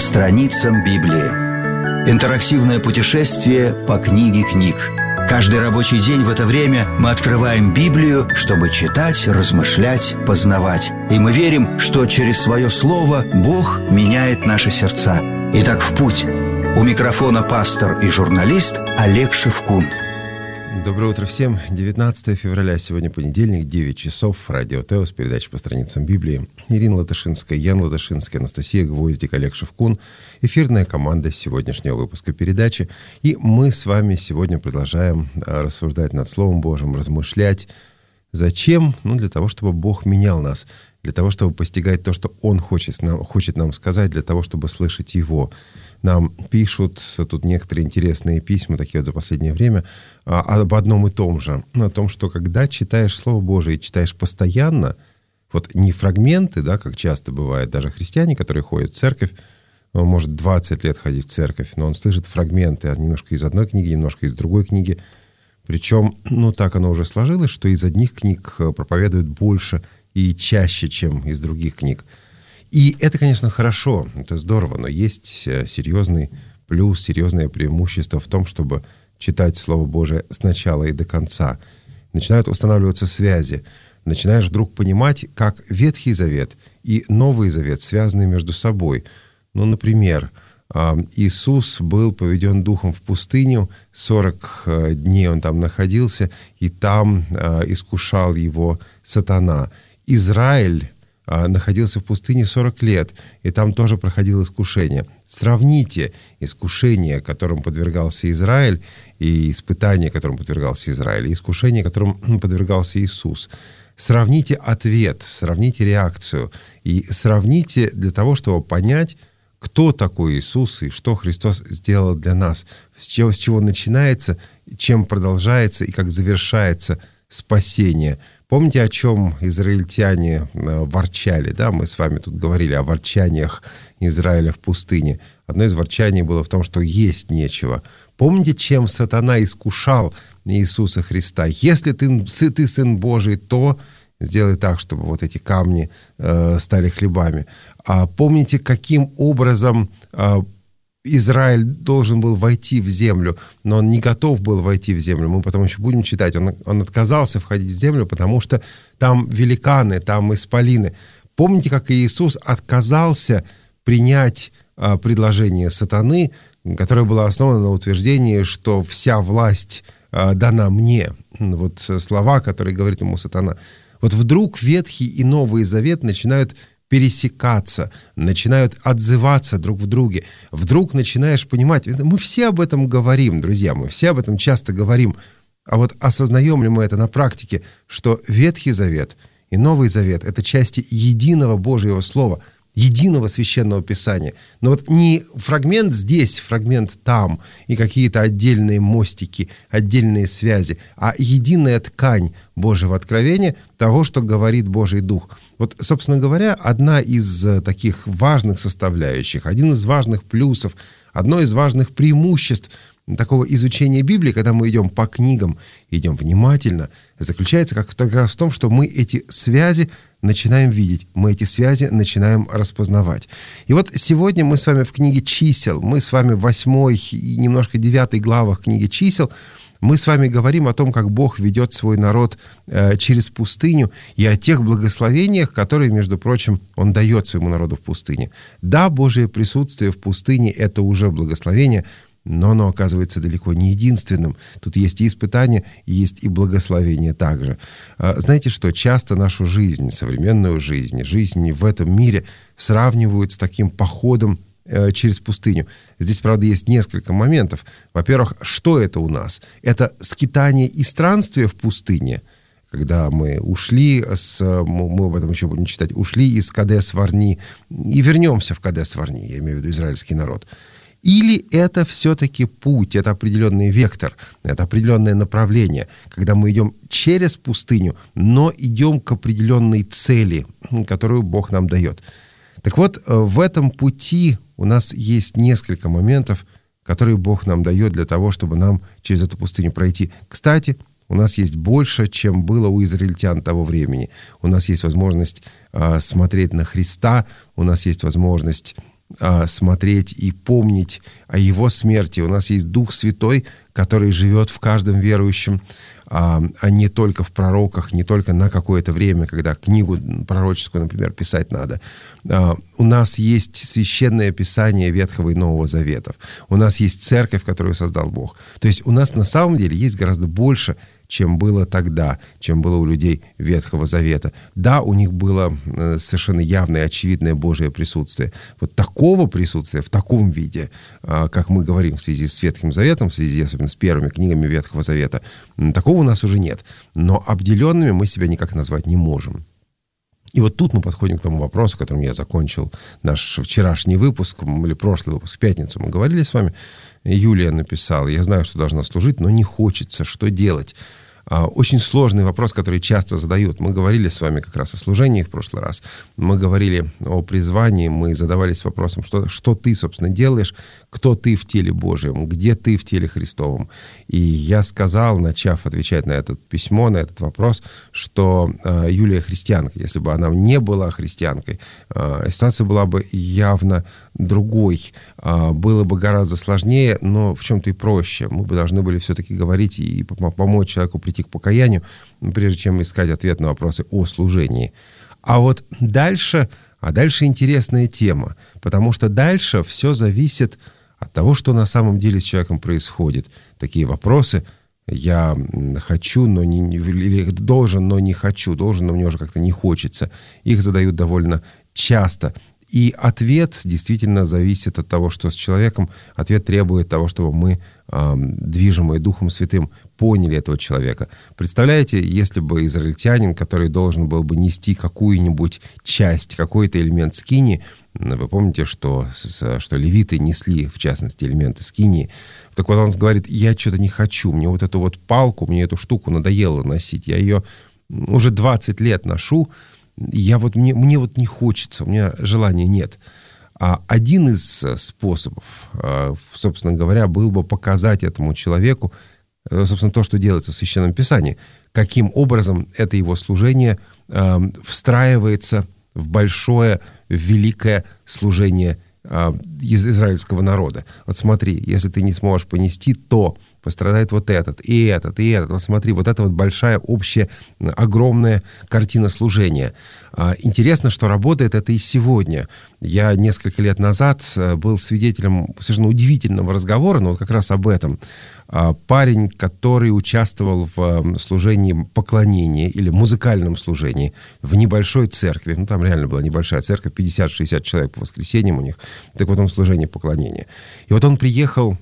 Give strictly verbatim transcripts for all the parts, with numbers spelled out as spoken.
страницам Библии. Интерактивное путешествие по книге книг. Каждый рабочий день в это время мы открываем Библию, чтобы читать, размышлять, познавать. И мы верим, что через свое слово Бог меняет наши сердца. Итак, в путь. У микрофона пастор и журналист Олег Шевкун. Доброе утро всем. девятнадцатое февраля, сегодня понедельник, девять часов. Радио Теос, передача по страницам Библии. Ирина Латышинская, Ян Латышинский, Анастасия Гвоздик, Олег Шевкун. Эфирная команда сегодняшнего выпуска передачи. И мы с вами сегодня продолжаем рассуждать над Словом Божьим, размышлять. Зачем? Ну, для того, чтобы Бог менял нас. Для того, чтобы постигать то, что Он хочет нам, хочет нам сказать, для того, чтобы слышать Его. Нам пишут тут некоторые интересные письма, такие вот за последнее время, об одном и том же. О том, что когда читаешь Слово Божие и читаешь постоянно, вот не фрагменты, да, как часто бывает, даже христиане, которые ходят в церковь, он может двадцать лет ходить в церковь, но он слышит фрагменты немножко из одной книги, немножко из другой книги. Причем, ну, так оно уже сложилось, что из одних книг проповедуют больше и чаще, чем из других книг. И это, конечно, хорошо, это здорово, но есть серьезный плюс, серьезное преимущество в том, чтобы читать Слово Божие сначала и до конца. Начинают устанавливаться связи. Начинаешь вдруг понимать, как Ветхий Завет и Новый Завет связаны между собой. Ну, например, Иисус был поведен Духом в пустыню, сорок дней он там находился, и там искушал его сатана. Израиль находился в пустыне сорок лет, и там тоже проходило искушение. Сравните искушение, которым подвергался Израиль, и испытание, которым подвергался Израиль, и искушение, которым подвергался Иисус. Сравните ответ, сравните реакцию, и сравните для того, чтобы понять, кто такой Иисус и что Христос сделал для нас, с чего, с чего начинается, чем продолжается и как завершается спасение. Помните, о чем израильтяне ворчали? Да, мы с вами тут говорили о ворчаниях Израиля в пустыне. Одно из ворчаний было в том, что есть нечего. Помните, чем сатана искушал Иисуса Христа? Если ты, ты Сын Божий, то сделай так, чтобы вот эти камни э, стали хлебами. А помните, каким образом э, Израиль должен был войти в землю, но он не готов был войти в землю. Мы потом еще будем читать. Он, он отказался входить в землю, потому что там великаны, там исполины. Помните, как Иисус отказался принять а, предложение сатаны, которое было основано на утверждении, что вся власть а, дана мне. Вот слова, которые говорит ему сатана. Вот вдруг Ветхий и Новый Завет начинают пересекаться, начинают отзываться друг в друге. Вдруг начинаешь понимать, мы все об этом говорим, друзья, мы все об этом часто говорим, а вот осознаем ли мы это на практике, что Ветхий Завет и Новый Завет — это части единого Божьего Слова, единого Священного Писания. Но вот не фрагмент здесь, фрагмент там, и какие-то отдельные мостики, отдельные связи, а единая ткань Божьего откровения, того, что говорит Божий Дух. Вот, собственно говоря, одна из таких важных составляющих, один из важных плюсов, одно из важных преимуществ такого изучения Библии, когда мы идем по книгам, идем внимательно, заключается как раз в том, что мы эти связи начинаем видеть, мы эти связи начинаем распознавать. И вот сегодня мы с вами в книге «Чисел», мы с вами в восьмой и немножко девятой главах книги «Чисел», мы с вами говорим о том, как Бог ведет свой народ э, через пустыню и о тех благословениях, которые, между прочим, Он дает своему народу в пустыне. Да, Божие присутствие в пустыне — это уже благословение, но оно оказывается далеко не единственным. Тут есть и испытания, и есть и благословения также. Знаете что? Часто нашу жизнь, современную жизнь, жизнь в этом мире сравнивают с таким походом э, через пустыню. Здесь, правда, есть несколько моментов. Во-первых, что это у нас? Это скитание и странствие в пустыне, когда мы ушли, с, мы об этом еще будем читать, ушли из Кадес-Варни и вернемся в Кадес-Варни, я имею в виду израильский народ. Или это все-таки путь, это определенный вектор, это определенное направление, когда мы идем через пустыню, но идем к определенной цели, которую Бог нам дает. Так вот, в этом пути у нас есть несколько моментов, которые Бог нам дает для того, чтобы нам через эту пустыню пройти. Кстати, у нас есть больше, чем было у израильтян того времени. У нас есть возможность э, смотреть на Христа, у нас есть возможность а, смотреть и помнить о Его смерти. У нас есть Дух Святой, который живет в каждом верующем, а, а не только в пророках, не только на какое-то время, когда книгу пророческую, например, писать надо. А, у нас есть священное писание Ветхого и Нового Заветов. У нас есть церковь, которую создал Бог. То есть у нас на самом деле есть гораздо больше, чем было тогда, чем было у людей Ветхого Завета. Да, у них было совершенно явное, очевидное Божие присутствие. Вот такого присутствия в таком виде, как мы говорим в связи с Ветхим Заветом, в связи особенно с первыми книгами Ветхого Завета, такого у нас уже нет. Но обделенными мы себя никак назвать не можем. И вот тут мы подходим к тому вопросу, которым я закончил наш вчерашний выпуск, или прошлый выпуск, в пятницу мы говорили с вами. Юлия написала: «Я знаю, что должна служить, но не хочется. Что делать?» Очень сложный вопрос, который часто задают. Мы говорили с вами как раз о служении в прошлый раз. Мы говорили о призвании, мы задавались вопросом, что, что ты, собственно, делаешь, кто ты в теле Божьем, где ты в теле Христовом. И я сказал, начав отвечать на это письмо, на этот вопрос, что э, Юлия христианка. Если бы она не была христианкой, э, ситуация была бы явно другой. Э, было бы гораздо сложнее, но в чем-то и проще. Мы бы должны были все-таки говорить и помочь человеку прийти к покаянию, прежде чем искать ответ на вопросы о служении. А вот дальше, а дальше интересная тема, потому что дальше все зависит от того, что на самом деле с человеком происходит. Такие вопросы: я хочу, но не, или должен, но не хочу, должен, но мне уже как-то не хочется. Их задают довольно часто. И ответ действительно зависит от того, что с человеком. Ответ требует того, чтобы мы, э, движимые Духом Святым, поняли этого человека. Представляете, если бы израильтянин, который должен был бы нести какую-нибудь часть, какой-то элемент скинии, вы помните, что, что левиты несли, в частности, элементы скинии, так вот он говорит: я что-то не хочу, мне вот эту вот палку, мне эту штуку надоело носить, я ее уже двадцать лет ношу, Я вот, мне, мне вот не хочется, у меня желания нет. А один из способов, собственно говоря, был бы показать этому человеку, собственно, то, что делается в Священном Писании, каким образом это его служение встраивается в большое, в великое служение израильского народа. Вот смотри, если ты не сможешь понести, то пострадает вот этот, и этот, и этот. Вот смотри, вот это вот большая, общая, огромная картина служения. Интересно, что работает это и сегодня. Я несколько лет назад был свидетелем совершенно удивительного разговора, но вот как раз об этом. Парень, который участвовал в служении поклонения или музыкальном служении в небольшой церкви, ну там реально была небольшая церковь, пятьдесят-шестьдесят человек по воскресеньям у них, так вот он в служении поклонения. И вот он приехал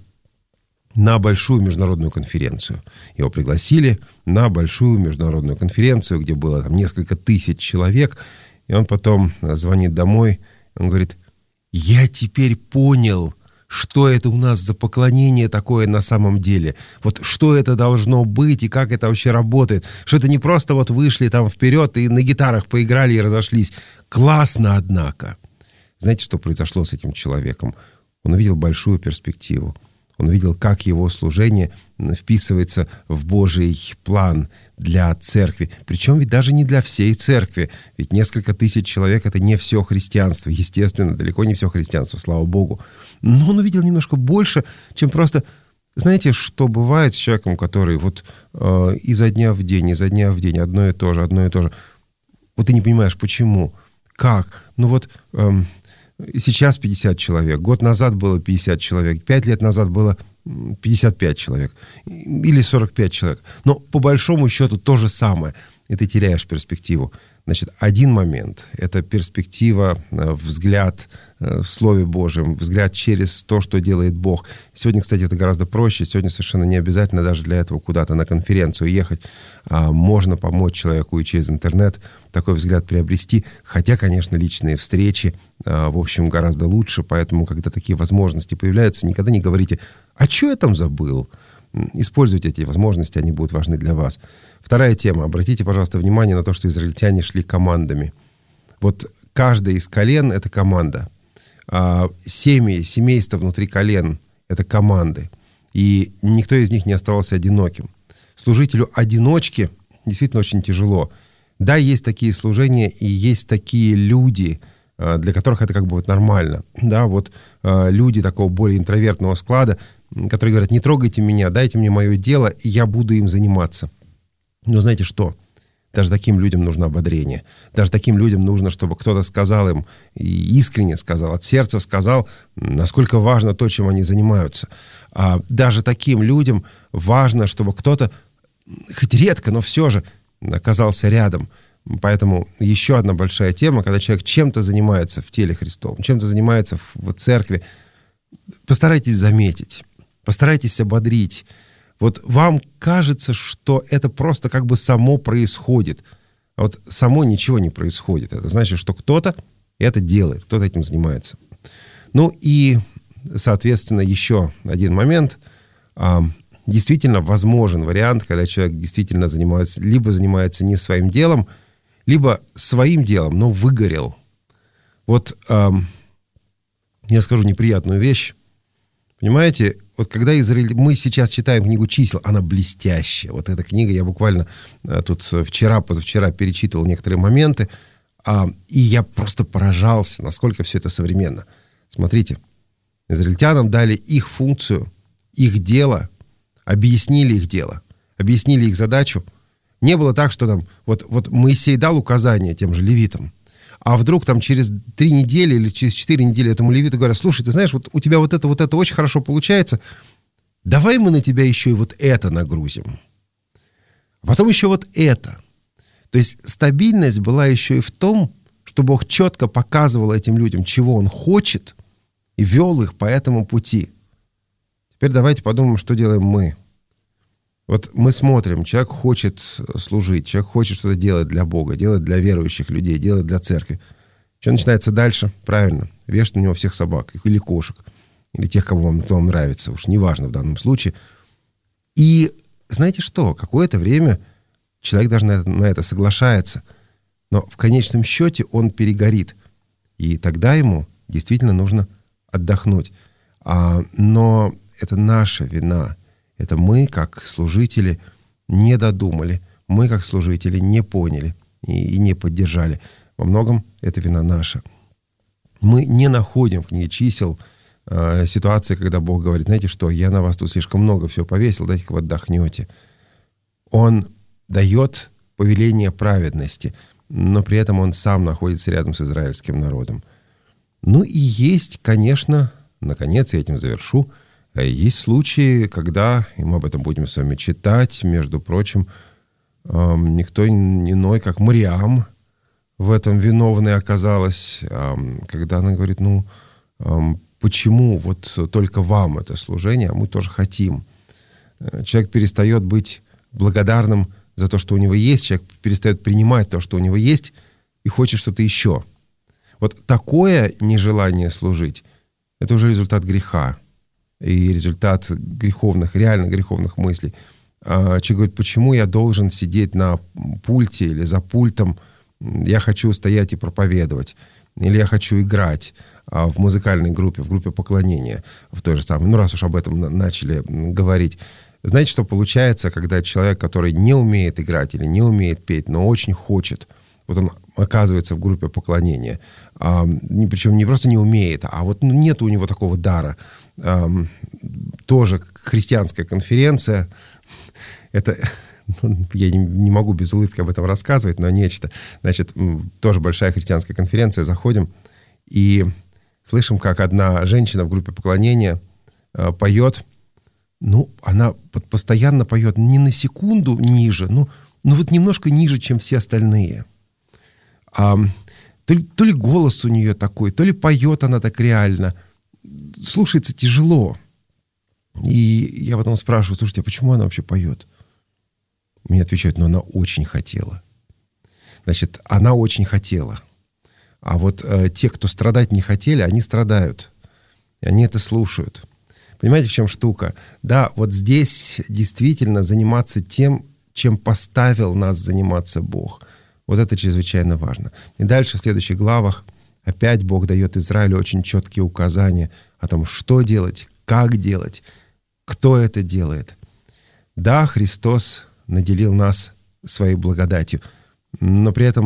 на большую международную конференцию. Его пригласили на большую международную конференцию, где было там несколько тысяч человек, и он потом звонит домой, он говорит: я теперь понял, что это у нас за поклонение такое на самом деле. Вот что это должно быть и как это вообще работает. Что это не просто вот вышли там вперед и на гитарах поиграли и разошлись. Классно, однако. Знаете, что произошло с этим человеком? Он увидел большую перспективу. Он увидел, как его служение вписывается в Божий план для церкви. Причем ведь даже не для всей церкви. Ведь несколько тысяч человек — это не все христианство. Естественно, далеко не все христианство, слава Богу. Но он увидел немножко больше, чем просто... Знаете, что бывает с человеком, который вот э, изо дня в день, изо дня в день одно и то же, одно и то же. Вот ты не понимаешь, почему, как. Ну вот... Э, Сейчас пятьдесят человек, год назад было пятьдесят человек, пять лет назад было пятьдесят пять человек или сорок пять человек. Но по большому счету то же самое, и ты теряешь перспективу. Значит, один момент — это перспектива, взгляд в Слове Божьем, взгляд через то, что делает Бог. Сегодня, кстати, это гораздо проще. Сегодня совершенно не обязательно даже для этого куда-то на конференцию ехать. Можно помочь человеку и через интернет такой взгляд приобрести. Хотя, конечно, личные встречи, в общем, гораздо лучше. Поэтому, когда такие возможности появляются, никогда не говорите: «А что я там забыл?» Используйте эти возможности, они будут важны для вас. Вторая тема. Обратите, пожалуйста, внимание на то, что израильтяне шли командами. Вот каждая из колен — это команда. Семьи, семейства внутри колен — это команды. И никто из них не оставался одиноким. Служителю-одиночке действительно очень тяжело. Да, есть такие служения и есть такие люди, для которых это как бы вот нормально. Да, вот люди такого более интровертного склада, которые говорят: не трогайте меня, дайте мне мое дело, и я буду им заниматься. Но знаете что? Даже таким людям нужно ободрение. Даже таким людям нужно, чтобы кто-то сказал им, и искренне сказал, от сердца сказал, насколько важно то, чем они занимаются. А даже таким людям важно, чтобы кто-то, хоть редко, но все же, оказался рядом. Поэтому еще одна большая тема, когда человек чем-то занимается в теле Христовом, чем-то занимается в церкви, постарайтесь заметить, постарайтесь ободрить. Вот вам кажется, что это просто как бы само происходит, а вот само ничего не происходит. Это значит, что кто-то это делает, кто-то этим занимается. Ну и, соответственно, еще один момент. Действительно возможен вариант, когда человек действительно занимается, либо занимается не своим делом, либо своим делом, но выгорел. Вот э, я скажу неприятную вещь. Понимаете, вот когда Израиль... мы сейчас читаем книгу «Чисел», она блестящая. Вот эта книга, я буквально э, тут вчера, позавчера перечитывал некоторые моменты, э, и я просто поражался, насколько все это современно. Смотрите, израильтянам дали их функцию, их дело, объяснили их дело, объяснили их задачу. Не было так, что там вот, вот Моисей дал указания тем же левитам, а вдруг там через три недели или через четыре недели этому левиту говорят: слушай, ты знаешь, вот у тебя вот это, вот это очень хорошо получается, давай мы на тебя еще и вот это нагрузим. А потом еще вот это. То есть стабильность была еще и в том, что Бог четко показывал этим людям, чего Он хочет, и вел их по этому пути. Теперь давайте подумаем, что делаем мы. Вот мы смотрим, человек хочет служить, человек хочет что-то делать для Бога, делать для верующих людей, делать для церкви. Что начинается дальше? Правильно, вешать на него всех собак или кошек, или тех, кому вам, кто вам нравится, уж неважно в данном случае. И знаете что? Какое-то время человек даже на это, на это соглашается, но в конечном счете он перегорит, и тогда ему действительно нужно отдохнуть. А, но это наша вина. Это мы, как служители, не додумали. Мы, как служители, не поняли и, и не поддержали. Во многом это вина наша. Мы не находим в книге «Чисел» э, ситуации, когда Бог говорит: знаете что, я на вас тут слишком много всего повесил, дайте-ка вы отдохнете. Он дает повеление праведности, но при этом он сам находится рядом с израильским народом. Ну и есть, конечно, наконец, я этим завершу, есть случаи, когда, и мы об этом будем с вами читать, между прочим, никто иной, как Мариам, в этом виновной оказалась, когда она говорит: ну, почему вот только вам это служение, а мы тоже хотим. Человек перестает быть благодарным за то, что у него есть, человек перестает принимать то, что у него есть, и хочет что-то еще. Вот такое нежелание служить — это уже результат греха. И результат греховных, реально греховных мыслей. А человек говорит: почему я должен сидеть на пульте или за пультом? Я хочу стоять и проповедовать. Или я хочу играть в музыкальной группе, в группе поклонения, в той же самой. Ну, раз уж об этом начали говорить. Знаете, что получается, когда человек, который не умеет играть или не умеет петь, но очень хочет, вот он оказывается в группе поклонения, а, причем не просто не умеет, а вот ну, нет у него такого дара. Um, тоже христианская конференция. Это ну, я не, не могу без улыбки об этом рассказывать, но нечто. Значит, тоже большая христианская конференция. Заходим и слышим, как одна женщина в группе поклонения uh, поет. Ну, она постоянно поет не на секунду ниже, ну, ну вот немножко ниже, чем все остальные. Um, то ли, то ли голос у нее такой, то ли поет она так реально. Слушается тяжело. И я потом спрашиваю: слушайте, а почему она вообще поет? Мне отвечают: ну, она очень хотела. Значит, она очень хотела. А вот э, те, кто страдать не хотели, они страдают. И они это слушают. Понимаете, в чем штука? Да, вот здесь действительно заниматься тем, чем поставил нас заниматься Бог. Вот это чрезвычайно важно. И дальше в следующих главах опять Бог дает Израилю очень четкие указания о том, что делать, как делать, кто это делает. Да, Христос наделил нас своей благодатью, но при этом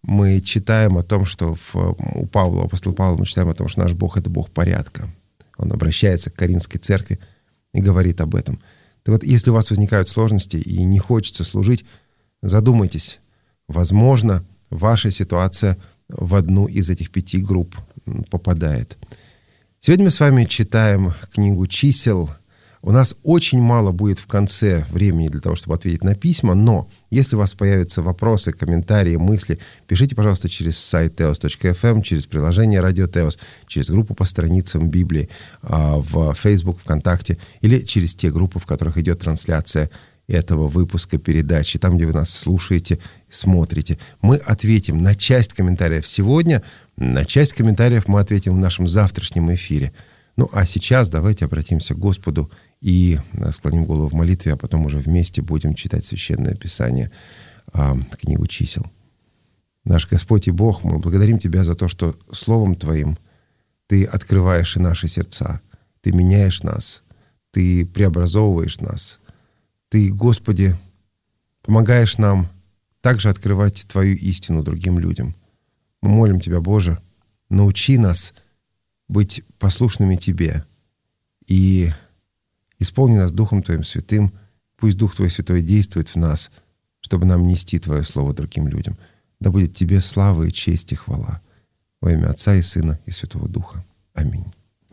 мы читаем о том, что в, у Павла, апостола Павла, мы читаем о том, что наш Бог — это Бог порядка. Он обращается к Коринфской церкви и говорит об этом. Так вот, если у вас возникают сложности и не хочется служить, задумайтесь. Возможно, ваша ситуация в одну из этих пяти групп попадает. Сегодня мы с вами читаем книгу «Чисел». У нас очень мало будет в конце времени для того, чтобы ответить на письма, но если у вас появятся вопросы, комментарии, мысли, пишите, пожалуйста, через сайт теос точка эф эм, через приложение «Радио Теос», через группу по страницам Библии в Facebook, ВКонтакте или через те группы, в которых идет трансляция этого выпуска передачи, там, где вы нас слушаете, смотрите. Мы ответим на часть комментариев сегодня, на часть комментариев мы ответим в нашем завтрашнем эфире. Ну, а сейчас давайте обратимся к Господу и склоним голову в молитве, а потом уже вместе будем читать Священное Писание, книгу «Чисел». Наш Господь и Бог, мы благодарим Тебя за то, что Словом Твоим Ты открываешь и наши сердца, Ты меняешь нас, Ты преобразовываешь нас. Ты, Господи, помогаешь нам также открывать Твою истину другим людям. Мы молим Тебя, Боже, научи нас быть послушными Тебе и исполни нас Духом Твоим Святым. Пусть Дух Твой Святой действует в нас, чтобы нам нести Твое Слово другим людям. Да будет Тебе слава и честь и хвала. Во имя Отца и Сына и Святого Духа. Аминь.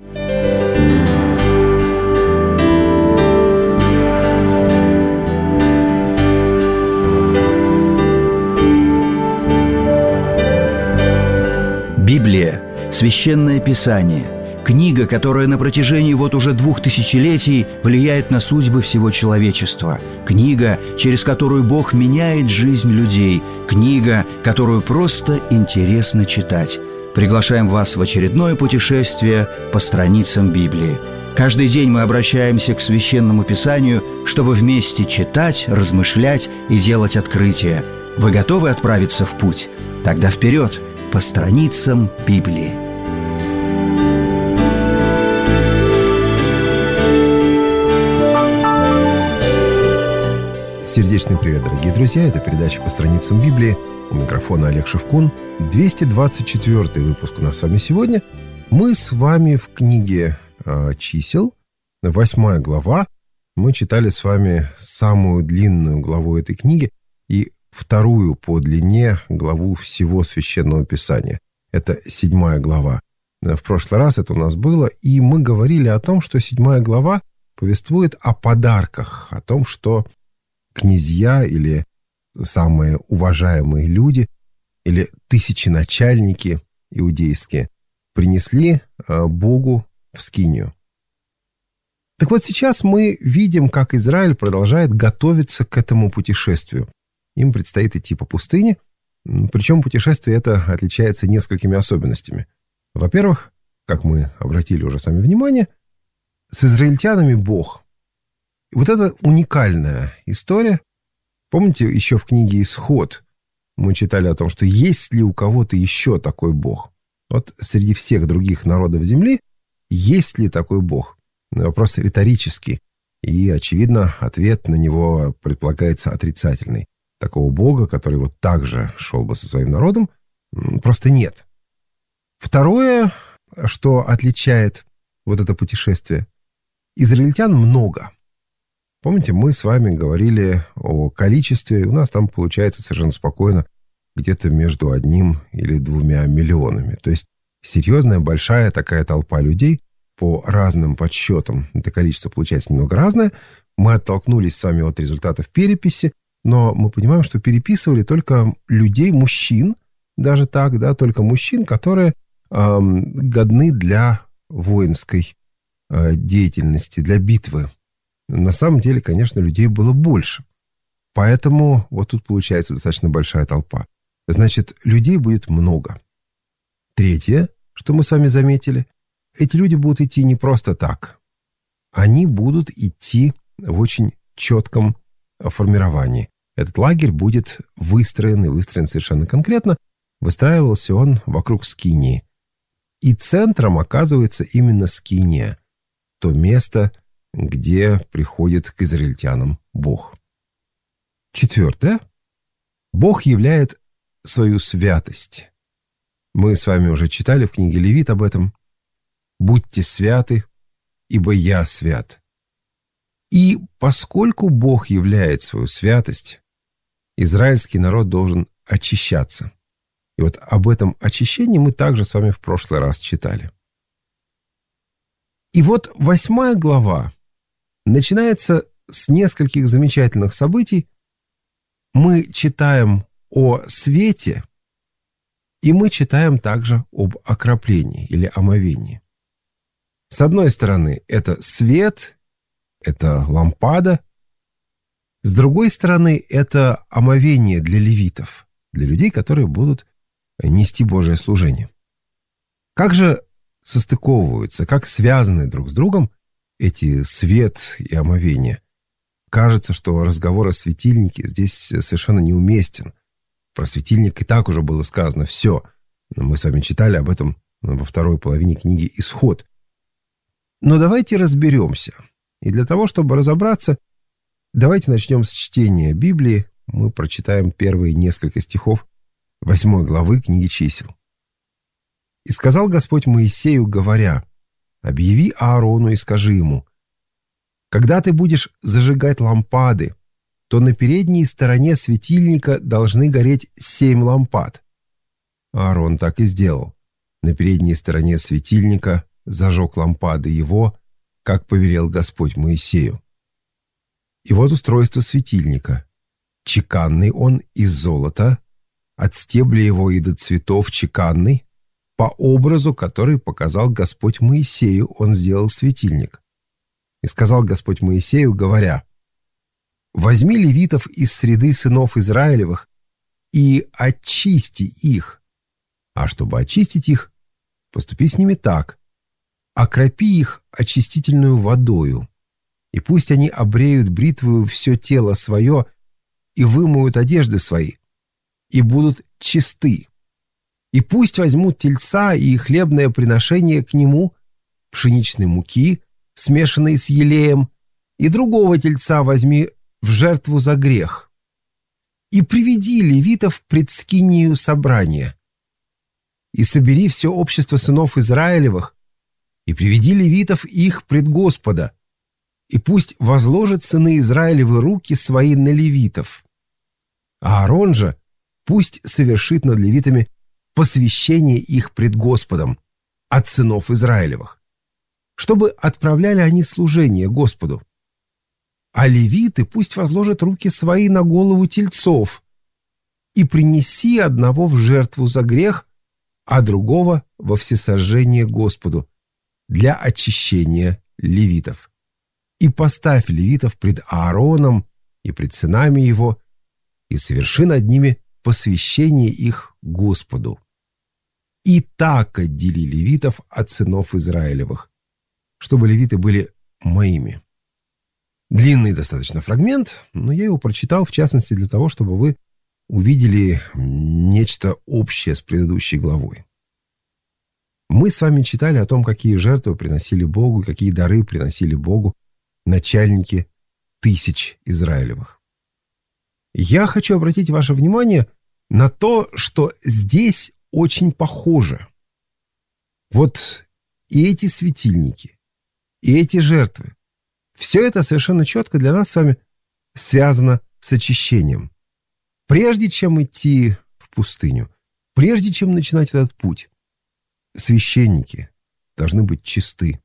Библия – Священное Писание, книга, которая на протяжении вот уже двух тысячелетий влияет на судьбы всего человечества, книга, через которую Бог меняет жизнь людей, книга, которую просто интересно читать. Приглашаем вас в очередное путешествие по страницам Библии. Каждый день мы обращаемся к Священному Писанию, чтобы вместе читать, размышлять и делать открытия. Вы готовы отправиться в путь? Тогда вперед! По страницам Библии. Сердечный привет, дорогие друзья. Это передача «По страницам Библии». У микрофона Олег Шевкун. двести двадцать четвёртый выпуск у нас с вами сегодня. Мы с вами в книге э, «Чисел», восьмая глава. Мы читали с вами самую длинную главу этой книги и вторую по длине главу всего Священного Писания. Это седьмая глава. В прошлый раз это у нас было, и мы говорили о том, что седьмая глава повествует о подарках, о том, что князья или самые уважаемые люди, или тысяченачальники иудейские принесли Богу в скинию. Так вот, сейчас мы видим, как Израиль продолжает готовиться к этому путешествию. Им предстоит идти по пустыне, причем путешествие это отличается несколькими особенностями. Во-первых, как мы обратили уже сами внимание, с израильтянами Бог. И вот это уникальная история. Помните, еще в книге «Исход» мы читали о том, что есть ли у кого-то еще такой Бог? Вот среди всех других народов земли есть ли такой Бог? Вопрос риторический, и, очевидно, ответ на него предполагается отрицательный. Такого Бога, который вот так же шел бы со своим народом, просто нет. Второе, что отличает вот это путешествие, израильтян много. Помните, мы с вами говорили о количестве, у нас там получается совершенно спокойно где-то между одним или двумя миллионами. То есть серьезная, большая такая толпа людей по разным подсчетам. Это количество получается немного разное. Мы оттолкнулись с вами от результатов переписи, но мы понимаем, что переписывали только людей, мужчин, даже так, да, только мужчин, которые э, годны для воинской э, деятельности, для битвы. На самом деле, конечно, людей было больше. Поэтому вот тут получается достаточно большая толпа. Значит, людей будет много. Третье, что мы с вами заметили, эти люди будут идти не просто так. Они будут идти в очень четком формировании. Этот лагерь будет выстроен, и выстроен совершенно конкретно. Выстраивался он вокруг Скинии. И центром оказывается именно Скиния, то место, где приходит к израильтянам Бог. Четвертое. Бог являет свою святость. Мы с вами уже читали в книге Левит об этом. «Будьте святы, ибо я свят». И поскольку Бог являет свою святость, израильский народ должен очищаться. И вот об этом очищении мы также с вами в прошлый раз читали. И вот восьмая глава начинается с нескольких замечательных событий. Мы читаем о свете, и мы читаем также об окроплении или омовении. С одной стороны, это свет, это лампада. С другой стороны, это омовение для левитов, для людей, которые будут нести Божие служение. Как же состыковываются, как связаны друг с другом эти свет и омовение? Кажется, что разговор о светильнике здесь совершенно неуместен. Про светильник и так уже было сказано все. Мы с вами читали об этом во второй половине книги «Исход». Но давайте разберемся. И для того, чтобы разобраться, давайте начнем с чтения Библии. Мы прочитаем первые несколько стихов восьмой главы книги «Чисел». «И сказал Господь Моисею, говоря: объяви Аарону и скажи ему: когда ты будешь зажигать лампады, то на передней стороне светильника должны гореть семь лампад». Аарон так и сделал. На передней стороне светильника зажег лампады его, как повелел Господь Моисею. И вот устройство светильника. Чеканный он из золота, от стебля его и до цветов чеканный, по образу, который показал Господь Моисею, он сделал светильник. И сказал Господь Моисею, говоря: возьми левитов из среды сынов Израилевых и очисти их. А чтобы очистить их, поступи с ними так: окропи их очистительную водою, и пусть они обреют бритвою все тело свое и вымоют одежды свои, и будут чисты. И пусть возьмут тельца и хлебное приношение к нему, пшеничной муки, смешанной с елеем, и другого тельца возьми в жертву за грех. И приведи левитов пред скинию собрания. И собери все общество сынов Израилевых, и приведи левитов их пред Господа, и пусть возложат сыны Израилевы руки свои на левитов. А Аарон же пусть совершит над левитами посвящение их пред Господом от сынов Израилевых, чтобы отправляли они служение Господу. А левиты пусть возложат руки свои на голову тельцов, и принеси одного в жертву за грех, а другого во всесожжение Господу для очищения левитов. И поставь левитов пред Аароном и пред сынами его, и соверши над ними посвящение их Господу. И так отдели левитов от сынов Израилевых, чтобы левиты были моими». Длинный достаточно фрагмент, но я его прочитал, в частности, для того, чтобы вы увидели нечто общее с предыдущей главой. Мы с вами читали о том, какие жертвы приносили Богу, какие дары приносили Богу начальники тысяч Израилевых. Я хочу обратить ваше внимание на то, что здесь очень похоже. Вот и эти светильники, и эти жертвы, все это совершенно четко для нас с вами связано с очищением. Прежде чем идти в пустыню, прежде чем начинать этот путь, священники должны быть чисты.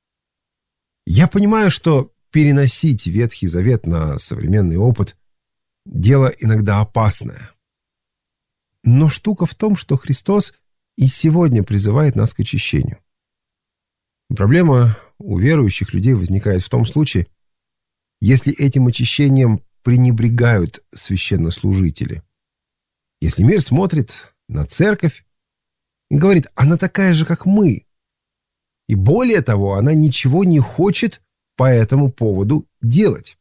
Я понимаю, что переносить Ветхий Завет на современный опыт – дело иногда опасное. Но штука в том, что Христос и сегодня призывает нас к очищению. Проблема у верующих людей возникает в том случае, если этим очищением пренебрегают священнослужители. Если мир смотрит на церковь и говорит: она такая же, как мы, и более того, она ничего не хочет по этому поводу делать.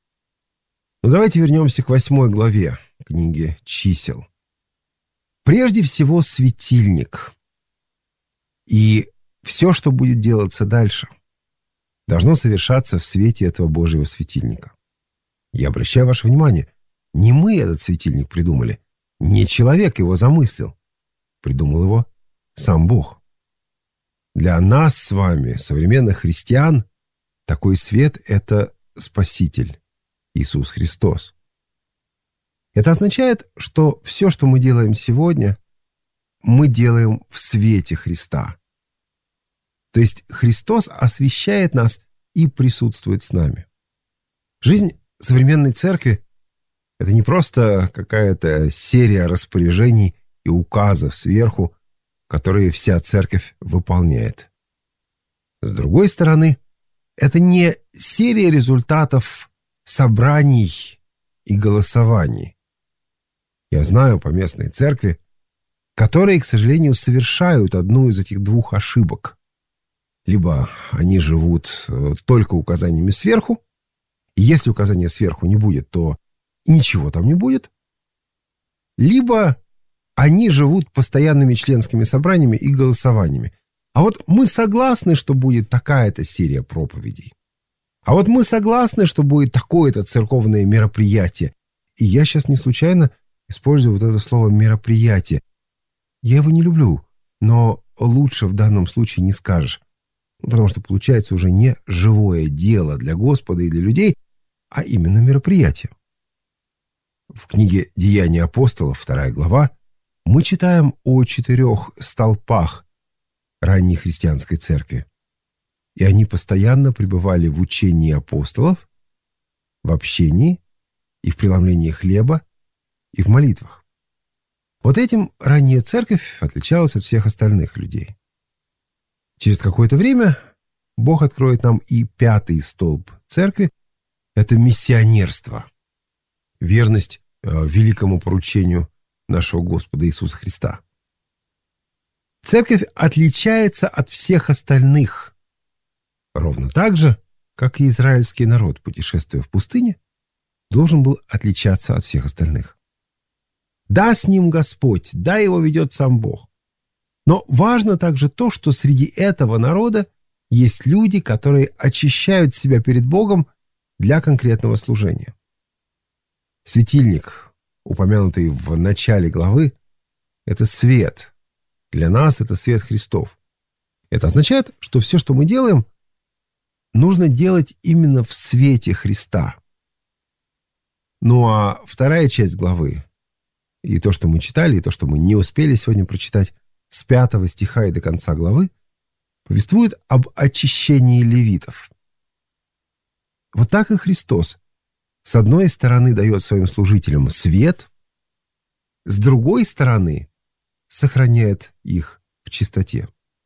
Но давайте вернемся к восьмой главе книги «Чисел». Прежде всего, светильник. И все, что будет делаться дальше, должно совершаться в свете этого Божьего светильника. Я обращаю ваше внимание, не мы этот светильник придумали, Не человек его замыслил, придумал его сам Бог. Для нас с вами, современных христиан, такой свет — это Спаситель, Иисус Христос. Это означает, что все, что мы делаем сегодня, мы делаем в свете Христа. То есть Христос освещает нас и присутствует с нами. Жизнь современной церкви — это не просто какая-то серия распоряжений и указов сверху, которые вся церковь выполняет. С другой стороны, это не серия результатов собраний и голосований. Я знаю по местной церкви, которые, к сожалению, совершают одну из этих двух ошибок. Либо они живут только указаниями сверху, и если указания сверху не будет, то ничего там не будет. Либо они живут постоянными членскими собраниями и голосованиями. А вот мы согласны, что будет такая-то серия проповедей. А вот мы согласны, что будет такое-то церковное мероприятие. И я сейчас не случайно использую вот это слово «мероприятие». Я его не люблю, но лучше в данном случае не скажешь. Потому что получается уже не живое дело для Господа и для людей, а именно мероприятие. В книге «Деяния апостолов», вторая глава, мы читаем о четырех столпах ранней христианской церкви. И они постоянно пребывали в учении апостолов, в общении и в преломлении хлеба и в молитвах. Вот этим ранняя церковь отличалась от всех остальных людей. Через какое-то время Бог откроет нам и пятый столб церкви — это миссионерство, верность э, великому поручению нашего Господа Иисуса Христа. Церковь отличается от всех остальных, ровно так же, как и израильский народ, путешествуя в пустыне, должен был отличаться от всех остальных. Да, с ним Господь, да, его ведет сам Бог. Но важно также то, что среди этого народа есть люди, которые очищают себя перед Богом для конкретного служения. Светильник, упомянутый в начале главы, это свет. Для нас это свет Христов. Это означает, что все, что мы делаем, нужно делать именно в свете Христа. Ну а вторая часть главы, и то, что мы читали, и то, что мы не успели сегодня прочитать, с пятого стиха и до конца главы, повествует об очищении левитов. Вот так и Христос с одной стороны дает своим служителям свет, с другой стороны сохраняет их в чистоте.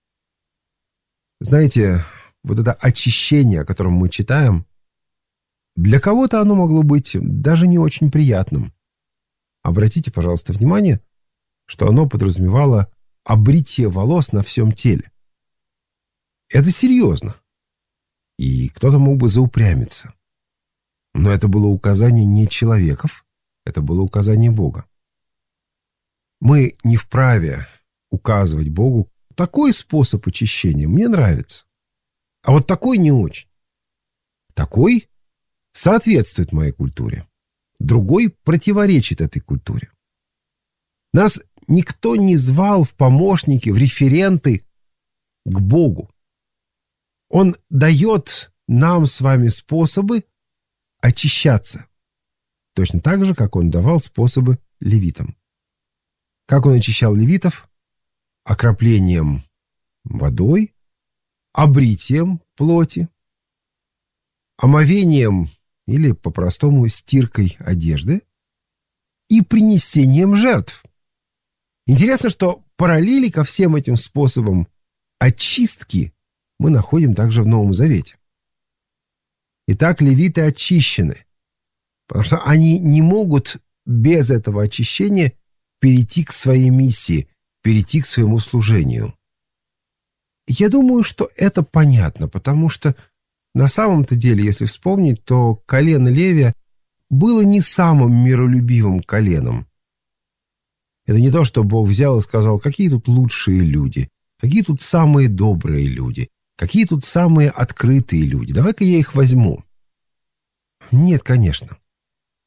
Знаете, вот это очищение, о котором мы читаем, для кого-то оно могло быть даже не очень приятным. Обратите, пожалуйста, внимание, что оно подразумевало обритие волос на всем теле. Это серьезно. И кто-то мог бы заупрямиться. Но это было указание не человеков, это было указание Бога. Мы не вправе указывать Богу: такой способ очищения мне нравится, а вот такой не очень. Такой соответствует моей культуре, другой противоречит этой культуре. Нас никто не звал в помощники, в референты к Богу. Он дает нам с вами способы очищаться, точно так же, как Он давал способы левитам. Как Он очищал левитов? Окроплением водой, обритием плоти, омовением или по-простому стиркой одежды и принесением жертв. Интересно, что параллели ко всем этим способам очистки мы находим также в Новом Завете. Итак, левиты очищены, потому что они не могут без этого очищения перейти к своей миссии, перейти к своему служению. Я думаю, что это понятно, потому что на самом-то деле, если вспомнить, то колено Левия было не самым миролюбивым коленом. Это не то, что Бог взял и сказал: какие тут лучшие люди, какие тут самые добрые люди, какие тут самые открытые люди, давай-ка я их возьму. Нет, конечно.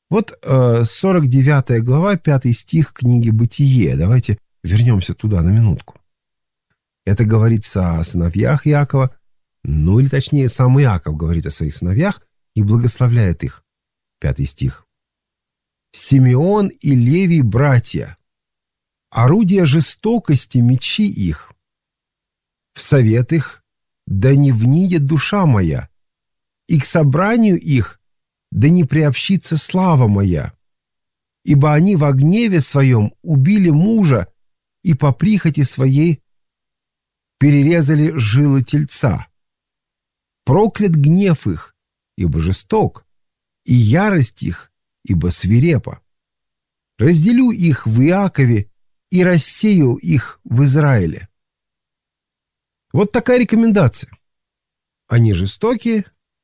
Вот сорок девятая глава, пятый стих книги «Бытие». Давайте вернемся туда на минутку. Это говорится о сыновьях Иакова, ну или точнее, сам Иаков говорит о своих сыновьях и благословляет их. Пятый стих. «Симеон и Левий братья, орудия жестокости мечи их. В совет их да не внидет душа моя, и к собранию их да не приобщится слава моя, ибо они во гневе своем убили мужа и по прихоти своей перерезали жилы тельца. Проклят гнев их, ибо жесток, и ярость их, ибо свирепа. Разделю их в Иакове и рассею их в Израиле». Вот такая рекомендация. Они жестокие,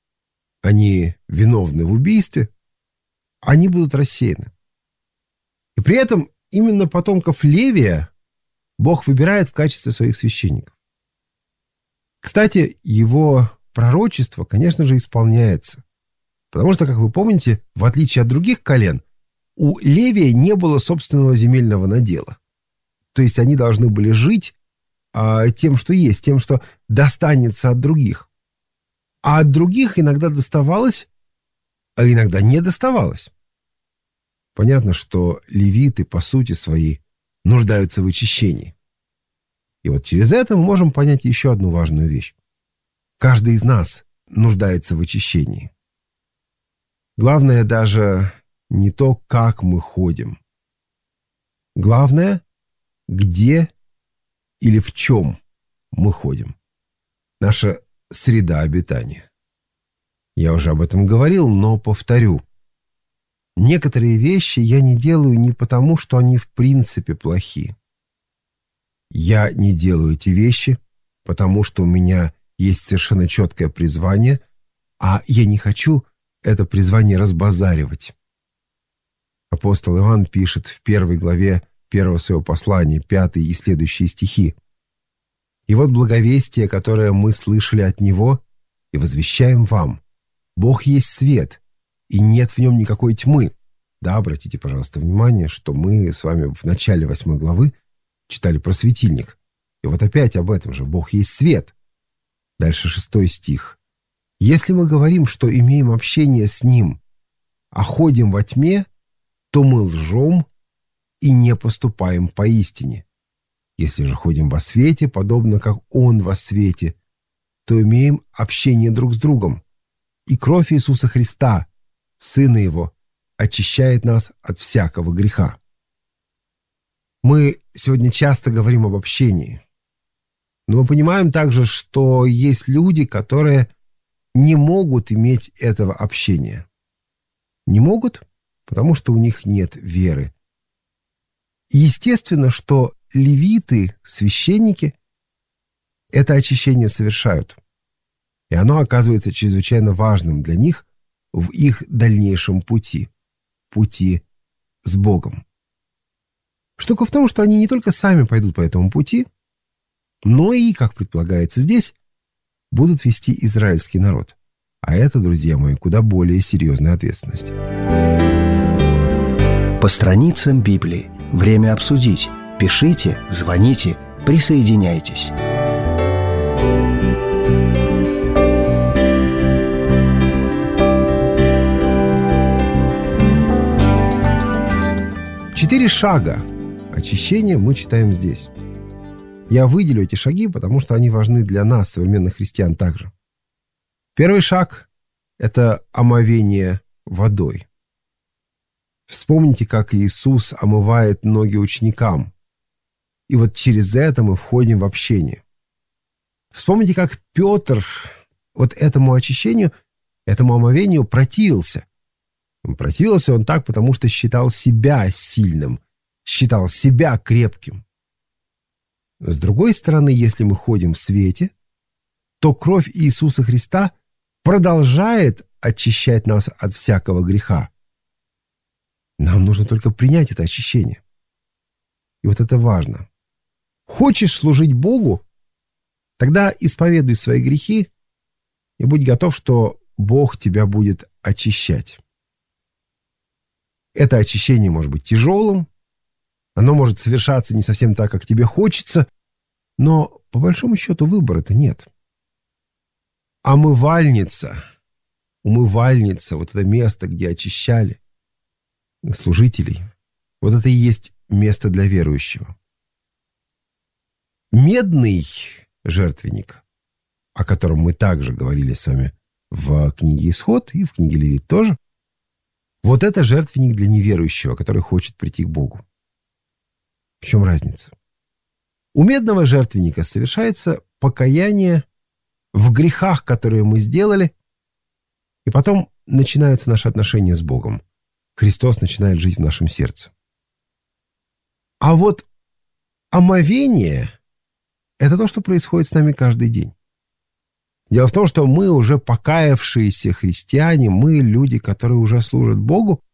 они виновны в убийстве, они будут рассеяны. И при этом именно потомков Левия Бог выбирает в качестве своих священников. Кстати, его пророчество, конечно же, исполняется. Потому что, как вы помните, в отличие от других колен, у Левия не было собственного земельного надела. То есть они должны были жить а, тем, что есть, тем, что достанется от других. А от других иногда доставалось, а иногда не доставалось. Понятно, что левиты по сути своей нуждаются в очищении. И вот через это мы можем понять еще одну важную вещь. Каждый из нас нуждается в очищении. Главное даже не то, как мы ходим. Главное, где или в чем мы ходим. Наша среда обитания. Я уже об этом говорил, но повторю. Некоторые вещи я не делаю не потому, что они в принципе плохи. Я не делаю эти вещи, потому что у меня есть совершенно четкое призвание, а я не хочу это призвание разбазаривать. Апостол Иоанн пишет в первой главе первого своего послания, пятый и следующие стихи. «И вот благовестие, которое мы слышали от Него, и возвещаем вам. Бог есть свет, и нет в нем никакой тьмы». Да, обратите, пожалуйста, внимание, что мы с вами в начале восьмой главы читали про светильник. И вот опять об этом же. Бог есть свет. Дальше шестой стих. «Если мы говорим, что имеем общение с Ним, а ходим во тьме, то мы лжем и не поступаем поистине. Если же ходим во свете, подобно как Он во свете, то имеем общение друг с другом. И кровь Иисуса Христа, Сына Его, очищает нас от всякого греха». Мы сегодня часто говорим об общении. Но мы понимаем также, что есть люди, которые не могут иметь этого общения. Не могут, потому что у них нет веры. Естественно, что левиты, священники, это очищение совершают. И оно оказывается чрезвычайно важным для них в их дальнейшем пути. Пути с Богом. Штука в том, что они не только сами пойдут по этому пути, но и, как предполагается здесь, будут вести израильский народ. А это, друзья мои, куда более серьезная ответственность. По страницам Библии. Время обсудить. Пишите, звоните, присоединяйтесь. Четыре шага очищения мы читаем здесь. Я выделю эти шаги, потому что они важны для нас, современных христиан, также. Первый шаг – это омовение водой. Вспомните, как Иисус омывает ноги ученикам. И вот через это мы входим в общение. Вспомните, как Петр вот этому очищению, этому омовению противился. Противился он так, потому что считал себя сильным, считал себя крепким. С другой стороны, если мы ходим в свете, то кровь Иисуса Христа продолжает очищать нас от всякого греха. Нам нужно только принять это очищение. И вот это важно. Хочешь служить Богу? Тогда исповедуй свои грехи и будь готов, что Бог тебя будет очищать. Это очищение может быть тяжелым, оно может совершаться не совсем так, как тебе хочется, но по большому счету выбора-то нет. Омывальница, умывальница, вот это место, где очищали служителей, вот это и есть место для верующего. Медный жертвенник, о котором мы также говорили с вами в книге «Исход» и в книге «Левит» тоже, вот это жертвенник для неверующего, который хочет прийти к Богу. В чем разница? У медного жертвенника совершается покаяние в грехах, которые мы сделали, и потом начинаются наши отношения с Богом. Христос начинает жить в нашем сердце. А вот омовение – это то, что происходит с нами каждый день. Дело в том, что мы уже покаявшиеся христиане, мы люди, которые уже служат Богу,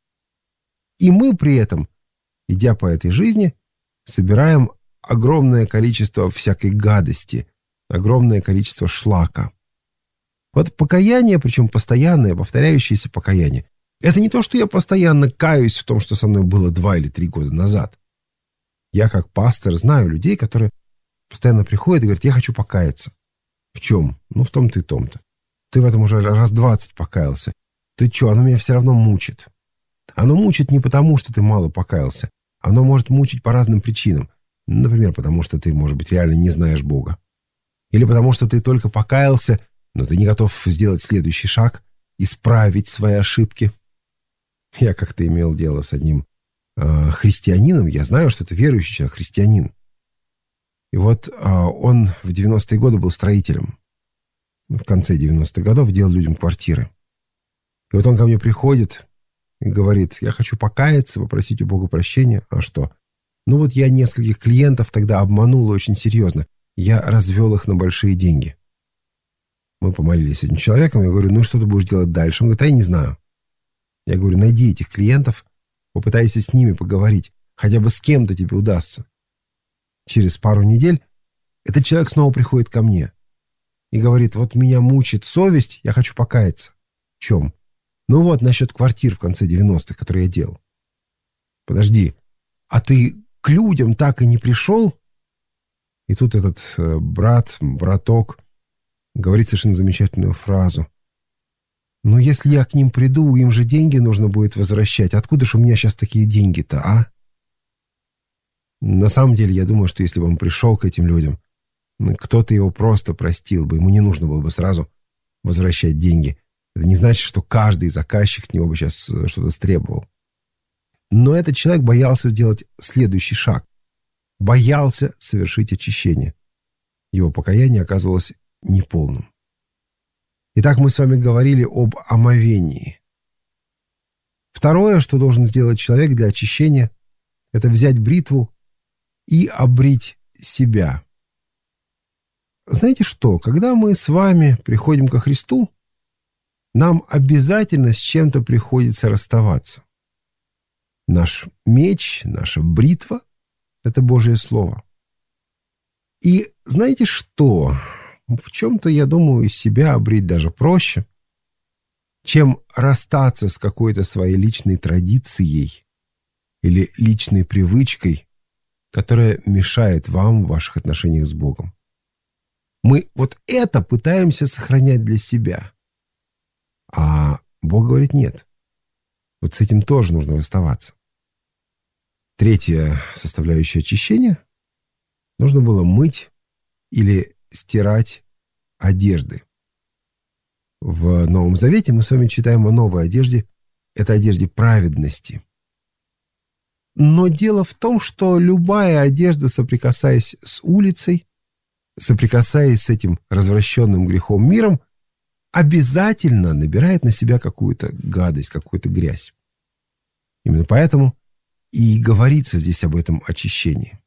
и мы при этом, идя по этой жизни, собираем огромное количество всякой гадости, огромное количество шлака. Вот покаяние, причем постоянное, повторяющееся покаяние, это не то, что я постоянно каюсь в том, что со мной было два или три года назад. Я, как пастор, знаю людей, которые постоянно приходят и говорят: я хочу покаяться. В чем? Ну, в том-то и том-то. Ты в этом уже раз двадцать покаялся. Ты что, оно меня все равно мучит. Оно мучит не потому, что ты мало покаялся. Оно может мучить по разным причинам. Например, потому что ты, может быть, реально не знаешь Бога. Или потому что ты только покаялся, но ты не готов сделать следующий шаг, исправить свои ошибки. Я как-то имел дело с одним э, христианином. Я знаю, что это верующий человек, христианин. И вот э, он в девяностые годы был строителем. В конце девяностых годов делал людям квартиры. И вот он ко мне приходит и говорит: я хочу покаяться, попросить у Бога прощения. А что? Ну вот я нескольких клиентов тогда обманул очень серьезно. Я развел их на большие деньги. Мы помолились с этим человеком. Я говорю: ну что ты будешь делать дальше? Он говорит: а я не знаю. Я говорю: найди этих клиентов, попытайся с ними поговорить. Хотя бы с кем-то тебе удастся. Через пару недель этот человек снова приходит ко мне и говорит: вот меня мучит совесть, я хочу покаяться. В чем? Ну вот, насчет квартир в конце девяностых, которые я делал. Подожди, а ты к людям так и не пришел? И тут этот э, брат, браток говорит совершенно замечательную фразу: ну, если я к ним приду, им же деньги нужно будет возвращать. Откуда же у меня сейчас такие деньги-то, а? На самом деле, я думаю, что если бы он пришел к этим людям, кто-то его просто простил бы. Ему не нужно было бы сразу возвращать деньги. Это не значит, что каждый заказчик с него бы сейчас что-то стребовал. Но этот человек боялся сделать следующий шаг. Боялся совершить очищение. Его покаяние оказывалось неполным. Итак, мы с вами говорили об омовении. Второе, что должен сделать человек для очищения, это взять бритву и обрить себя. Знаете что? Когда мы с вами приходим ко Христу, нам обязательно с чем-то приходится расставаться. Наш меч, наша бритва — это Божье Слово. И знаете что? В чем-то, я думаю, себя обрить даже проще, чем расстаться с какой-то своей личной традицией или личной привычкой, которая мешает вам в ваших отношениях с Богом. Мы вот это пытаемся сохранять для себя. А Бог говорит: нет. Вот с этим тоже нужно расставаться. Третья составляющая очищения — нужно было мыть или стирать одежды. В Новом Завете мы с вами читаем о новой одежде. Это одежде праведности. Но дело в том, что любая одежда, соприкасаясь с улицей, соприкасаясь с этим развращенным грехом миром, обязательно набирает на себя какую-то гадость, какую-то грязь. Именно поэтому и говорится здесь об этом очищении.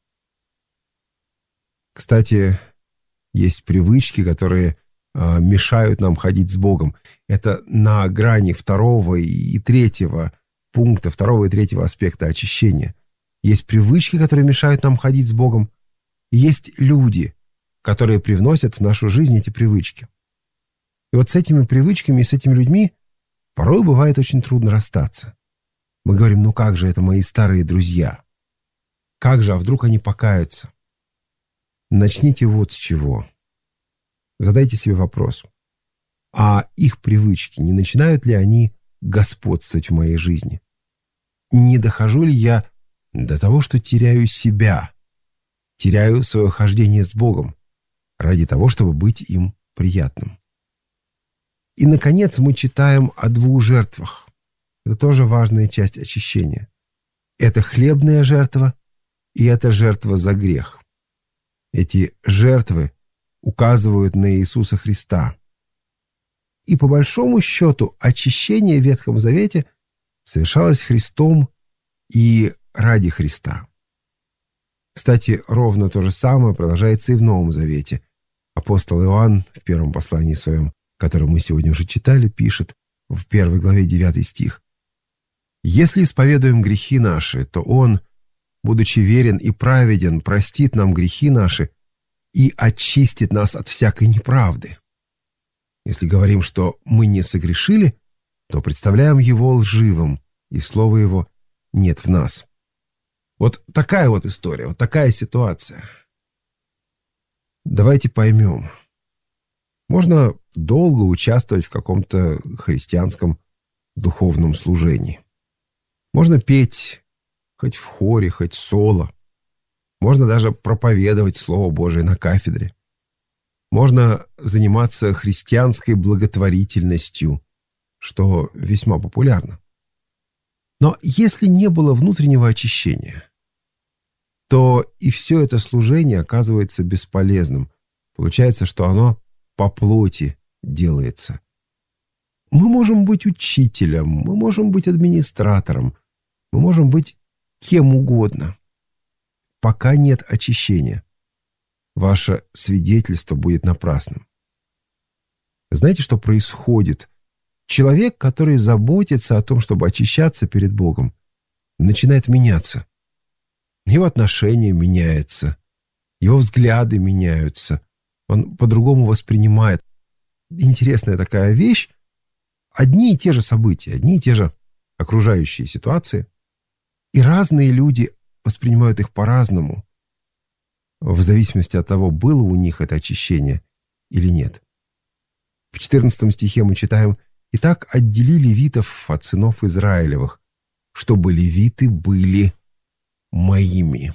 Кстати, есть привычки, которые э, мешают нам ходить с Богом. Это на грани второго и третьего пункта, второго и третьего аспекта очищения. Есть привычки, которые мешают нам ходить с Богом. И есть люди, которые привносят в нашу жизнь эти привычки. И вот с этими привычками и с этими людьми порой бывает очень трудно расстаться. Мы говорим: ну как же, это мои старые друзья. Как же, а вдруг они покаются? Начните вот с чего. Задайте себе вопрос: а их привычки, не начинают ли они господствовать в моей жизни? Не дохожу ли я до того, что теряю себя, теряю свое хождение с Богом ради того, чтобы быть им приятным? И, наконец, мы читаем о двух жертвах. Это тоже важная часть очищения. Это хлебная жертва и это жертва за грех. Эти жертвы указывают на Иисуса Христа. И по большому счету очищение в Ветхом Завете совершалось Христом и ради Христа. Кстати, ровно то же самое продолжается и в Новом Завете. Апостол Иоанн в первом послании своем, которое мы сегодня уже читали, пишет в первой главе девятый стих: «Если исповедуем грехи наши, то Он, будучи верен и праведен, простит нам грехи наши и очистит нас от всякой неправды. Если говорим, что мы не согрешили, то представляем Его лживым, и слова Его нет в нас». Вот такая вот история, вот такая ситуация. Давайте поймем. Можно долго участвовать в каком-то христианском духовном служении. Можно петь хоть в хоре, хоть соло. Можно даже проповедовать Слово Божие на кафедре. Можно заниматься христианской благотворительностью, что весьма популярно. Но если не было внутреннего очищения, то и все это служение оказывается бесполезным. Получается, что оно по плоти делается. Мы можем быть учителем, мы можем быть администратором, мы можем быть кем угодно. Пока нет очищения, ваше свидетельство будет напрасным. Знаете, что происходит? Человек, который заботится о том, чтобы очищаться перед Богом, начинает меняться. Его отношение меняется, его взгляды меняются, он по-другому воспринимает. Интересная такая вещь. Одни и те же события, одни и те же окружающие ситуации, и разные люди воспринимают их по-разному, в зависимости от того, было у них это очищение или нет. В четырнадцатом стихе мы читаем: «Итак, отдели левитов от сынов Израилевых, чтобы левиты были моими».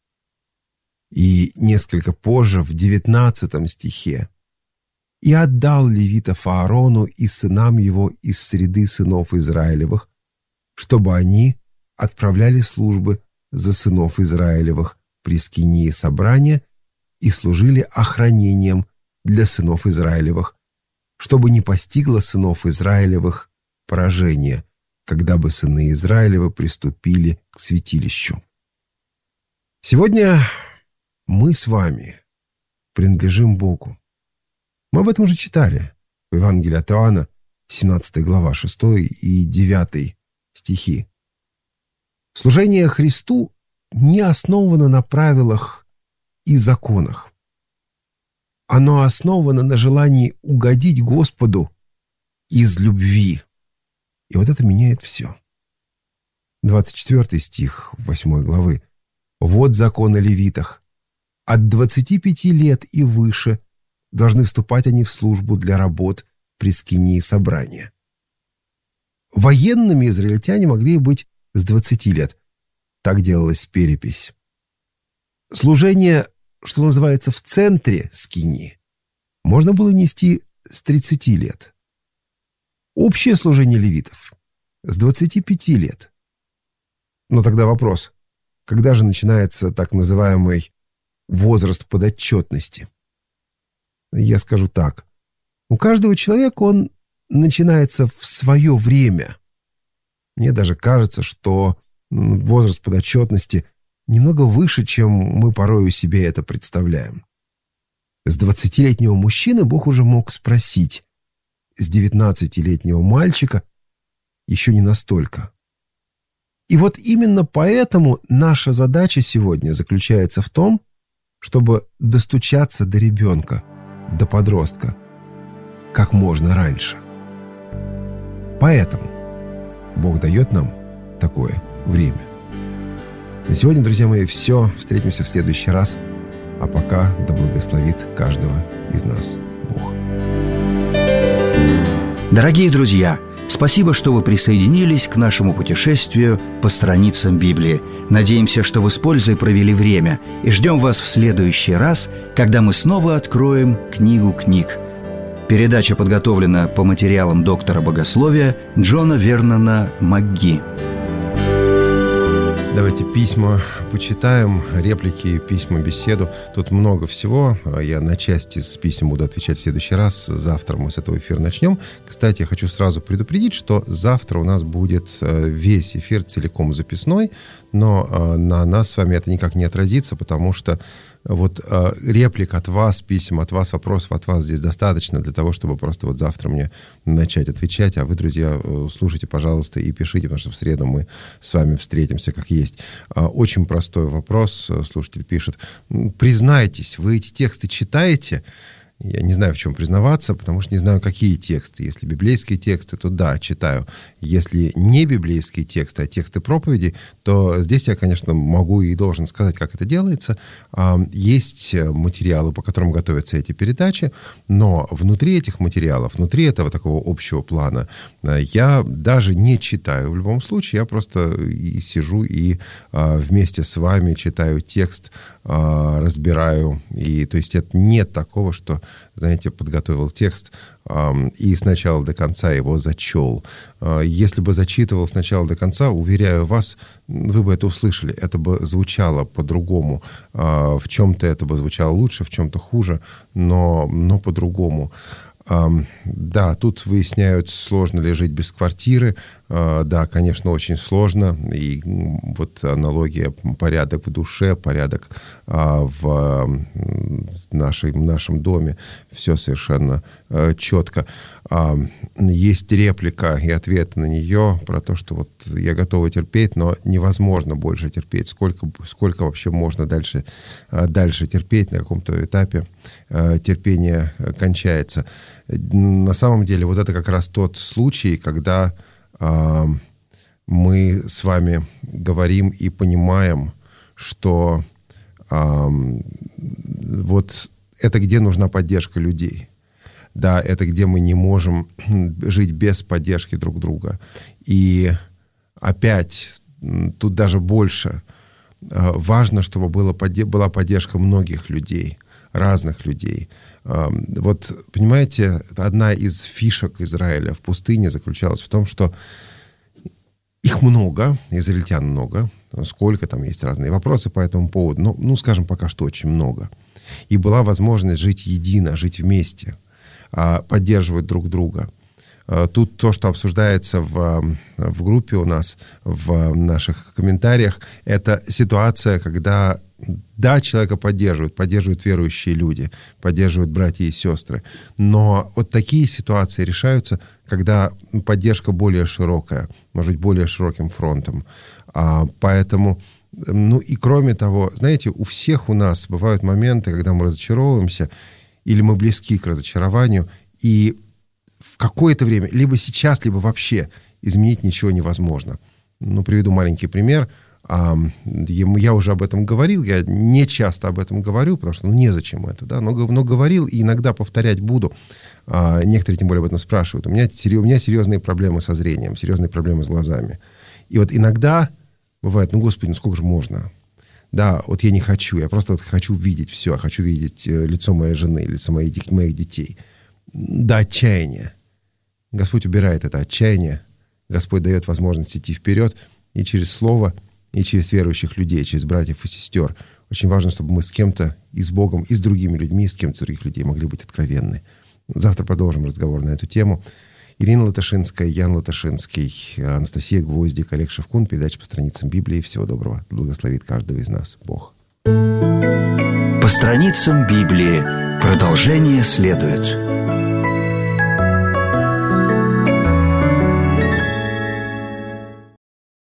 И несколько позже, в девятнадцатом стихе: «И отдал левитов Аарону и сынам его из среды сынов Израилевых, чтобы они отправляли службы за сынов Израилевых при скинии собрания и служили охранением для сынов Израилевых, чтобы не постигло сынов Израилевых поражение, когда бы сыны Израилевы приступили к святилищу». Сегодня мы с вами принадлежим Богу. Мы об этом уже читали в Евангелии от Иоанна, семнадцатая глава, шестой и девятый стихи. Служение Христу не основано на правилах и законах. Оно основано на желании угодить Господу из любви. И вот это меняет все. двадцать четвёртый стих восьмой главы. «Вот закон о левитах. От двадцати пяти лет и выше должны вступать они в службу для работ при скинии собрания». Военными израильтяне могли быть с двадцати лет. Так делалась перепись. Служение, что называется, в центре скинии, можно было нести с тридцати лет. Общее служение левитов с двадцати пяти лет. Но тогда вопрос: когда же начинается так называемый возраст подотчетности? Я скажу так. У каждого человека он начинается в свое время. Мне даже кажется, что возраст подотчетности немного выше, чем мы порою себе это представляем. С двадцатилетнего мужчины Бог уже мог спросить, с девятнадцатилетнего мальчика еще не настолько. И вот именно поэтому наша задача сегодня заключается в том, чтобы достучаться до ребенка, до подростка, как можно раньше. Поэтому Бог дает нам такое время. На сегодня, друзья мои, все. Встретимся в следующий раз. А пока да благословит каждого из нас Бог. Дорогие друзья, спасибо, что вы присоединились к нашему путешествию по страницам Библии. Надеемся, что вы с пользой провели время, и ждем вас в следующий раз, когда мы снова откроем книгу книг. Передача подготовлена по материалам доктора богословия Джона Вернона МакГи. Давайте письма почитаем, реплики, письма, беседу. Тут много всего. Я на части с писем буду отвечать в следующий раз. Завтра мы с этого эфира начнем. Кстати, я хочу сразу предупредить, что завтра у нас будет весь эфир целиком записной, но на нас с вами это никак не отразится, потому что вот э, реплик от вас, писем от вас, вопросов от вас здесь достаточно для того, чтобы просто вот завтра мне начать отвечать. А вы, друзья, слушайте, пожалуйста, и пишите, потому что в среду мы с вами встретимся как есть. Э, очень простой вопрос. Слушатель пишет. Признайтесь, вы эти тексты читаете? Я не знаю, в чем признаваться, потому что не знаю, какие тексты. Если библейские тексты, то да, читаю. Если не библейские тексты, а тексты проповеди, то здесь я, конечно, могу и должен сказать, как это делается. Есть материалы, по которым готовятся эти передачи, но внутри этих материалов, внутри этого такого общего плана, я даже не читаю в любом случае. Я просто и сижу и вместе с вами читаю текст, разбираю. И, то есть это нет такого, что, знаете, подготовил текст э, и с начала до конца его зачел. Э, если бы зачитывал с начала до конца, уверяю вас, вы бы это услышали. Это бы звучало по-другому. Э, в чем-то это бы звучало лучше, в чем-то хуже, но, но по-другому. Uh, да, тут выясняют, сложно ли жить без квартиры. Uh, да, конечно, очень сложно. И вот аналогия: порядок в душе, порядок uh, в uh, нашей, в нашем доме. Все совершенно uh, четко. Uh, есть реплика и ответ на нее про то, что вот я готова терпеть, но невозможно больше терпеть. Сколько, сколько вообще можно дальше, uh, дальше терпеть? На каком-то этапе uh, терпение кончается. На самом деле, вот это как раз тот случай, когда э, мы с вами говорим и понимаем, что э, вот это где нужна поддержка людей. Да, это где мы не можем жить без поддержки друг друга. И опять, тут даже больше, э, важно, чтобы было, была поддержка многих людей, разных людей. Вот, понимаете, одна из фишек Израиля в пустыне заключалась в том, что их много, израильтян много, сколько там есть разные вопросы по этому поводу, но, ну, скажем, пока что очень много. И была возможность жить едино, жить вместе, поддерживать друг друга. Тут то, что обсуждается в, в группе у нас, в наших комментариях, это ситуация, когда, да, человека поддерживают, поддерживают верующие люди, поддерживают братья и сестры, но вот такие ситуации решаются, когда поддержка более широкая, может быть, более широким фронтом. А, поэтому, ну и кроме того, знаете, у всех у нас бывают моменты, когда мы разочаровываемся, или мы близки к разочарованию, и в какое-то время, либо сейчас, либо вообще изменить ничего невозможно. Ну, приведу маленький пример. Я уже об этом говорил, я не часто об этом говорю, потому что ну, незачем это, да, но, но говорил и иногда повторять буду. Некоторые тем более об этом спрашивают. У меня, у меня серьезные проблемы со зрением, серьезные проблемы с глазами. И вот иногда бывает, ну, Господи, ну сколько же можно? Да, вот я не хочу, я просто вот хочу видеть все, я хочу видеть лицо моей жены, лицо моих, моих детей. До отчаяния. Господь убирает это отчаяние, Господь дает возможность идти вперед и через слово, и через верующих людей, через братьев и сестер. Очень важно, чтобы мы с кем-то, и с Богом, и с другими людьми, и с кем-то других людей могли быть откровенны. Завтра продолжим разговор на эту тему. Ирина Латышинская, Ян Латышинский, Анастасия Гвоздик, Олег Шевкун. Передача по страницам Библии. Всего доброго. Благословит каждого из нас Бог. По страницам Библии. Продолжение следует.